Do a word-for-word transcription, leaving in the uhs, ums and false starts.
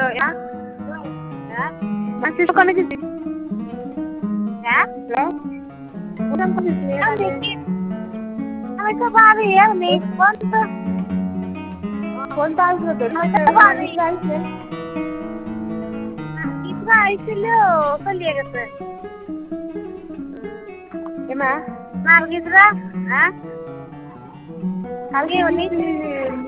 মাসির দোকানে গেছি। হ্যাঁ আমি তো বাড়ি এমনি কোন তো কোনটা আসবে তো ইসরা আইছিল চলিয়ে গেছে এমা নার্গিসরা হ্যাঁ কালকে উনি